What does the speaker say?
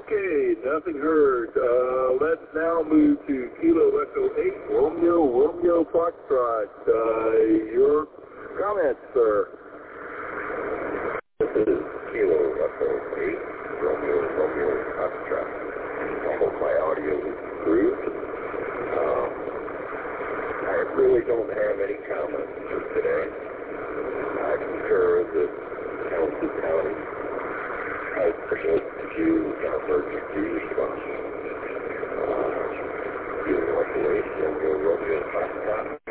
Okay, nothing heard. Let's now move to Kilo Echo 8, Romeo Foxtrot. Your comments, sir. This is Kilo Echo 8, Romeo Foxtrot. I hope my audio is improved. I really don't have any comments for today. I concur that Townsend County has presented you an emergency response. Dealing with the Romeo Foxtrot.